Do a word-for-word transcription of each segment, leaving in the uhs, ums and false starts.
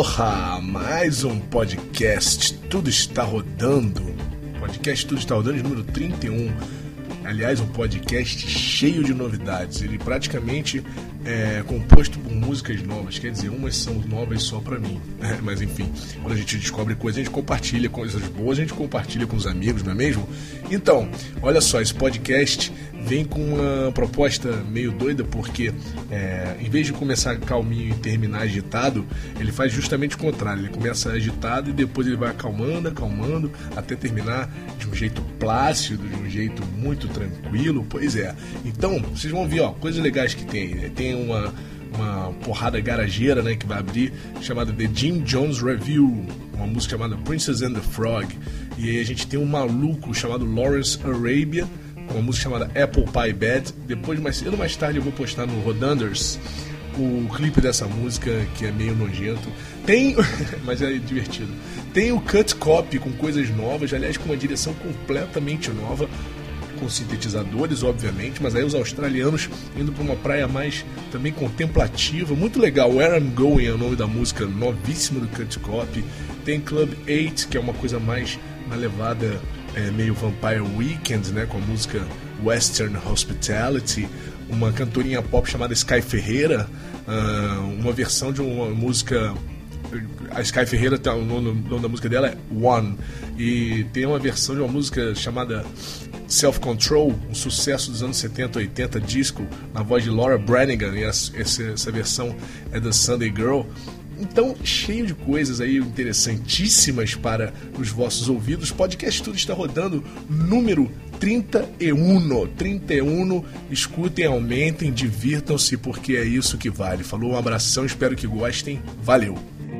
Aloha! Mais um podcast Tudo Está Rodando. Podcast Tudo Está Rodando de número trinta e um. Aliás, um podcast cheio de novidades. Ele praticamente é composto por músicas novas. Quer dizer, umas são novas só pra mim. É, mas enfim, quando a gente descobre coisas, a gente compartilha coisas boas, a gente compartilha com os amigos, não é mesmo? Então, olha só, esse podcast vem com uma proposta meio doida, porque é, em vez de começar calminho e terminar agitado, ele faz justamente o contrário. Ele começa agitado e depois ele vai acalmando, acalmando, até terminar de um jeito plácido, de um jeito muito tranquilo. Pois é. Então, vocês vão ver, ó, coisas legais que tem. Tem uma, uma porrada garageira, né, que vai abrir, chamada The Jim Jones Review, uma música chamada Princess and the Frog. E aí a gente tem um maluco chamado Lawrence Arabia, uma música chamada Apple Pie Bad. Depois, mais cedo ou mais tarde, eu vou postar no Rodanders o clipe dessa música, que é meio nojento. Tem, mas é divertido. Tem o Cut Copy com coisas novas, aliás, com uma direção completamente nova, com sintetizadores, obviamente, mas aí os australianos indo para uma praia mais também contemplativa, muito legal. Where I'm Going é o nome da música novíssima do Cut Copy. Tem Club oito, que é uma coisa mais na levada é, meio Vampire Weekend, né, com a música Western Hospitality. Uma cantorinha pop chamada Sky Ferreira, uh, uma versão de uma música. A Sky Ferreira, o nome da música dela é One, e tem uma versão de uma música chamada Self Control, um sucesso dos anos setenta, oitenta, disco, na voz de Laura Branigan, e essa, essa versão é da Sunday Girl. Então, cheio de coisas aí interessantíssimas para os vossos ouvidos. O podcast Tudo Está Rodando, número trinta e um. trinta e um. Escutem, aumentem, divirtam-se, porque é isso que vale. Falou, um abração, espero que gostem. Valeu!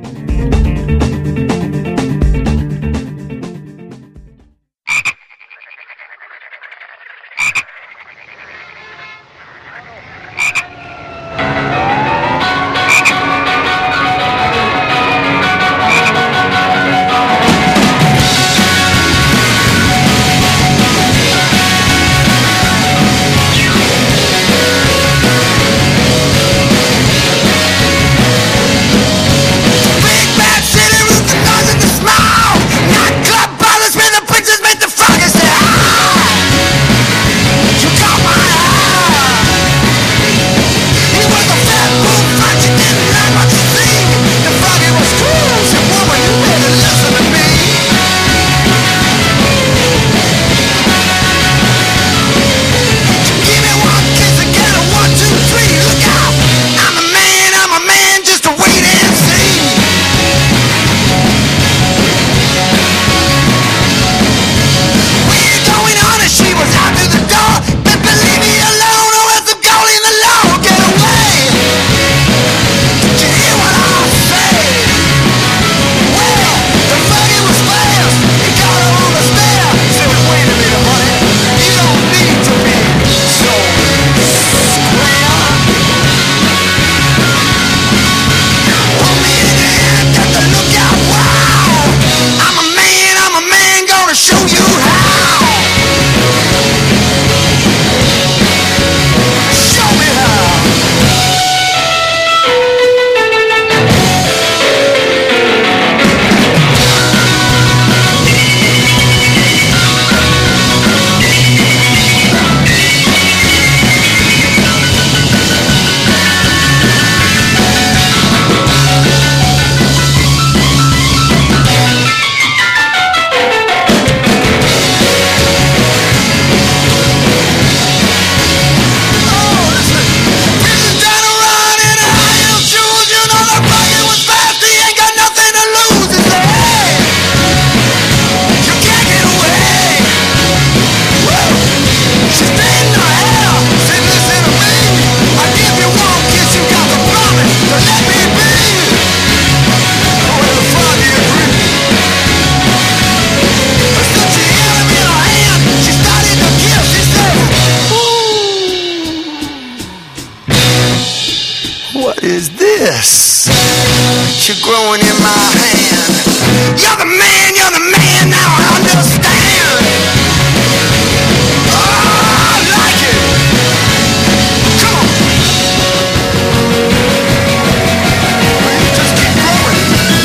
You're growing in my hand. You're the man, you're the man, now I understand. Oh, I like it. Come on. Just keep growing.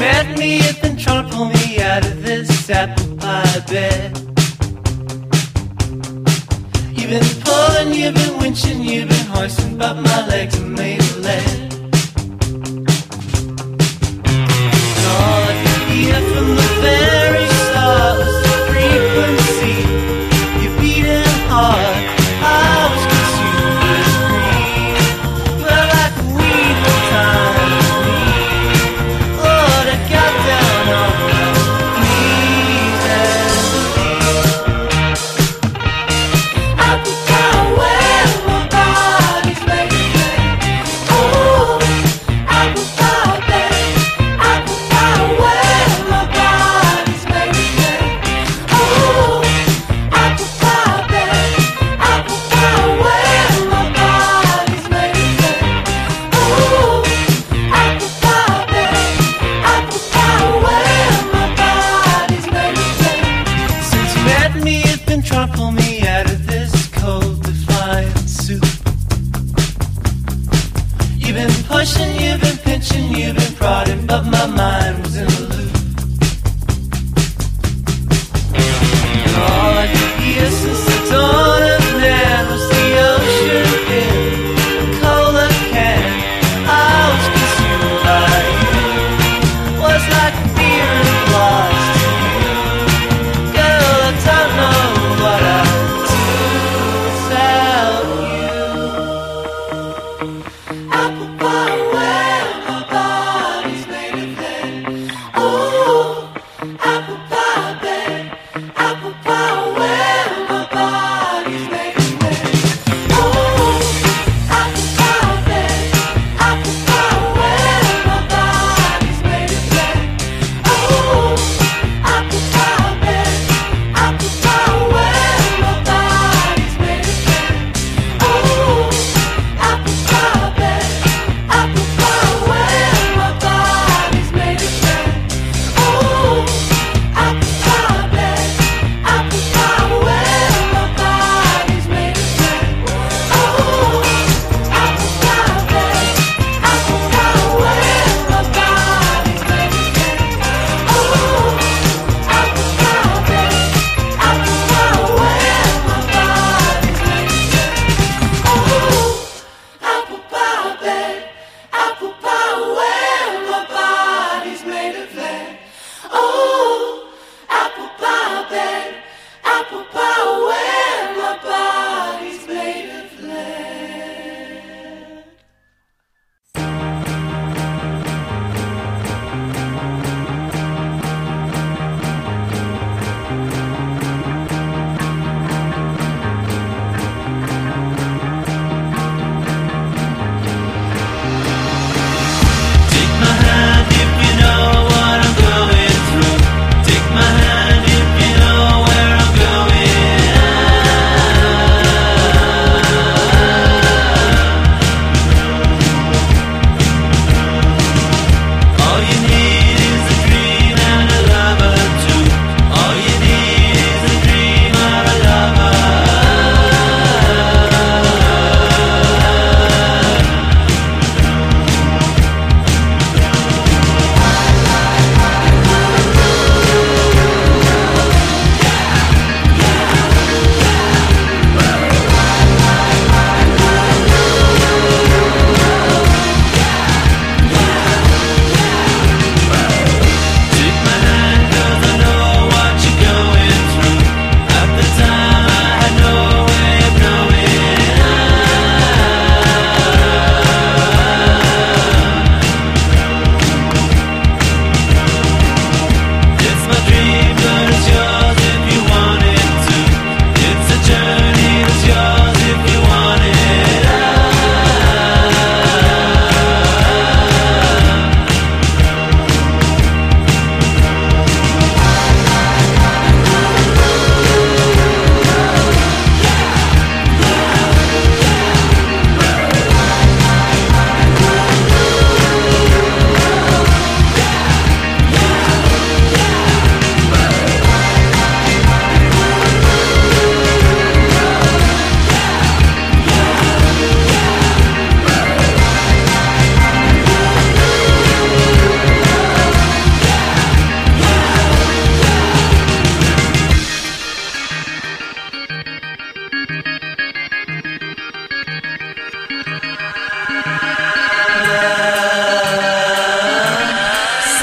met me, you've been trying to pull me out of this apple pie bed. You've been pulling, you've been winching, you've been hoisting, but my legs are made of lead. And all I could hear from the very start was the frequency. You're beating hard, I was consumed with greed. But like a weed one time to me, Lord, I got down on my knees and apple pie where my body's made of clay. Oh, apple pie, babe. Apple pie where my body's made of clay. Oh, apple pie, babe. Apple pie where my body's made of clay. Oh, apple pie, babe. Apple pie where my body's made of clay. Since you met me, you've been trying to pull me out of this cold, defiant soup. You've been pushing, you've been pinching, you've been prodding, but my mind was in a loop. And all I could hear since the dawn of man was the ocean in a cola can. I was consumed by you, was like a beer in a glass to you. Girl, I don't know what I'd do without you. Apple pie where my body's made of lead.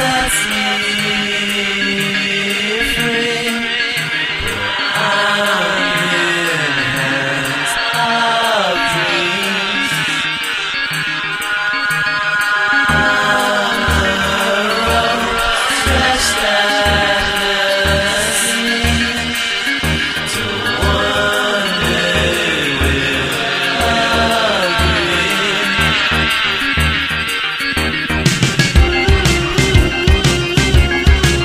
sets me free. I'm in hands of dreams. On the road stretched endlessly to one day we'll agree.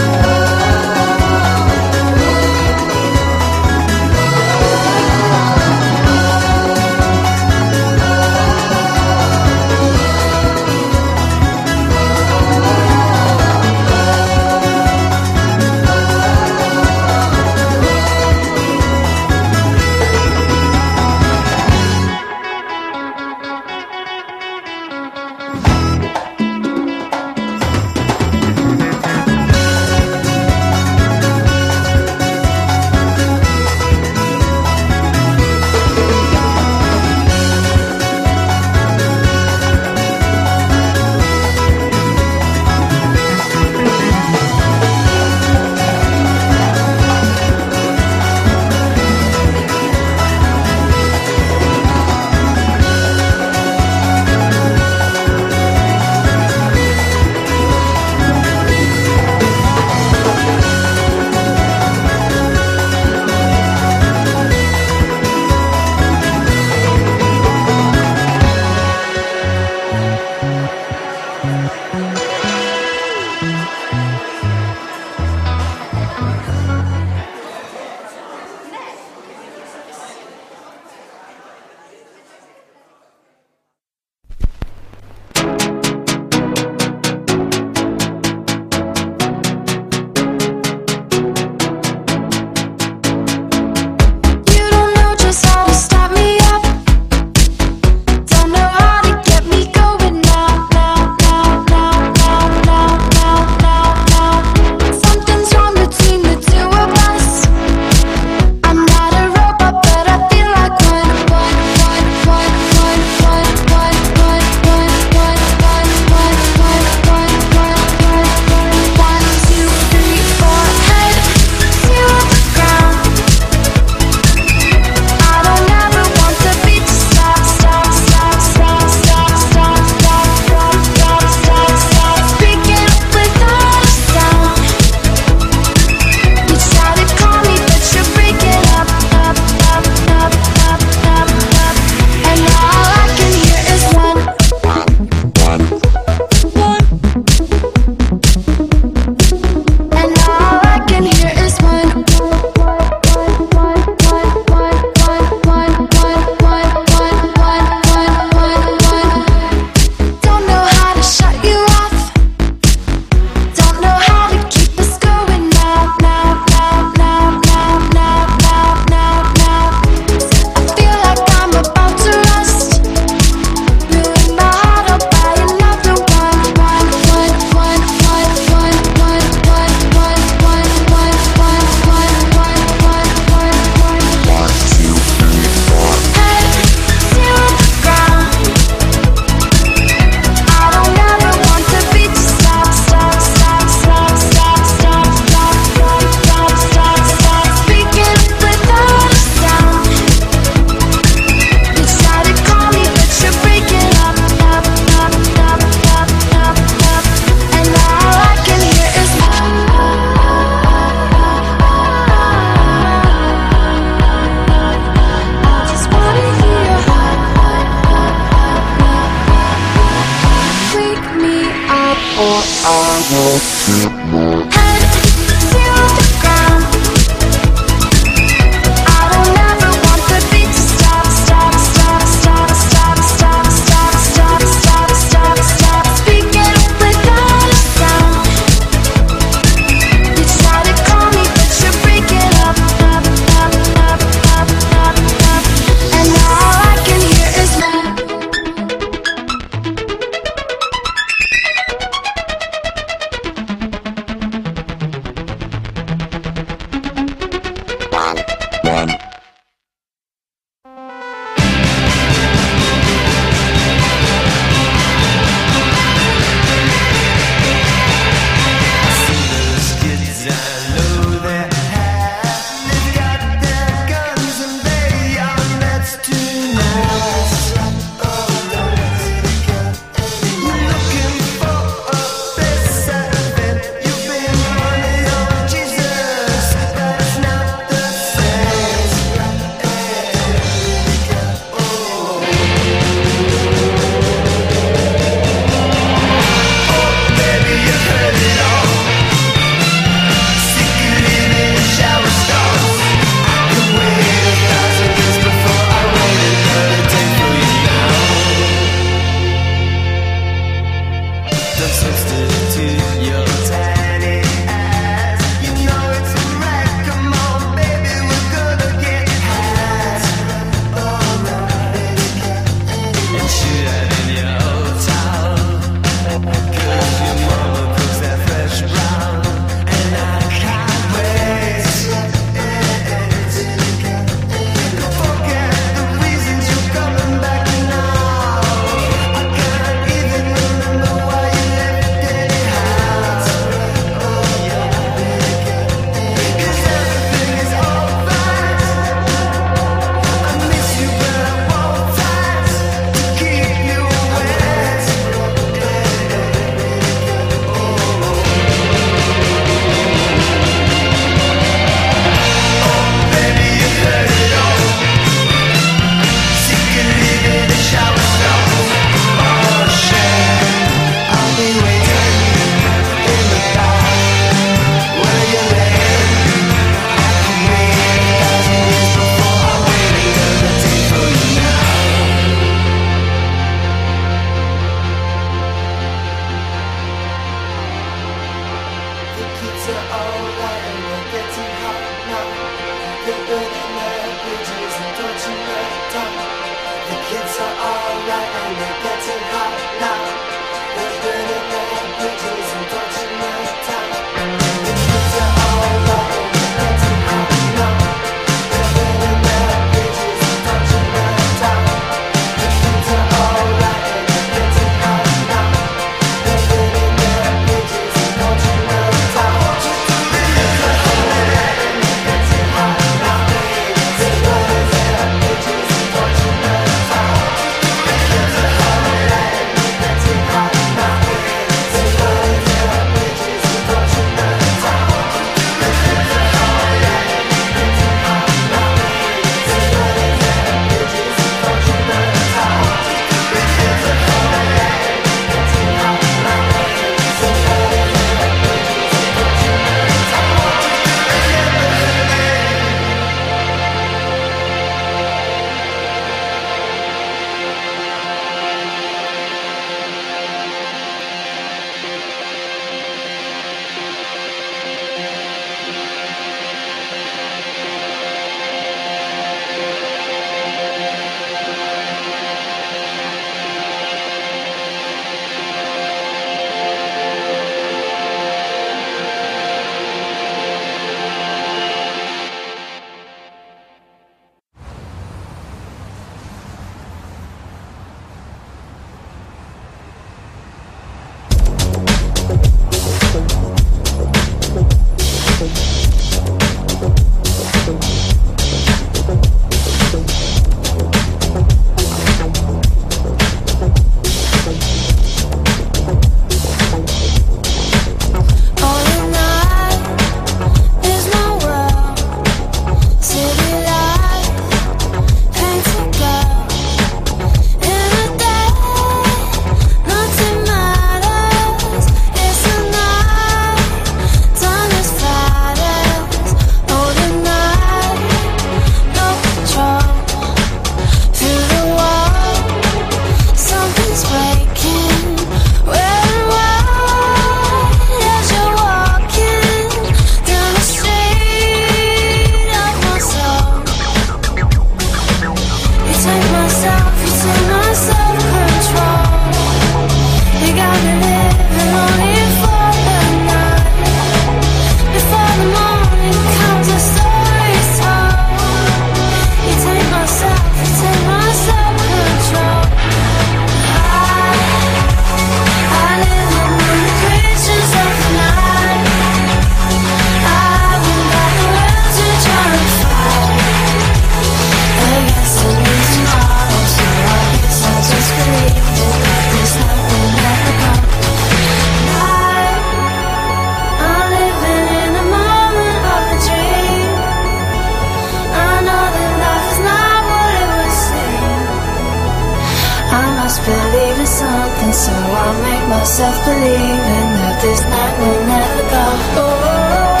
something, so I'll make myself believe in that this night will never go. Oh,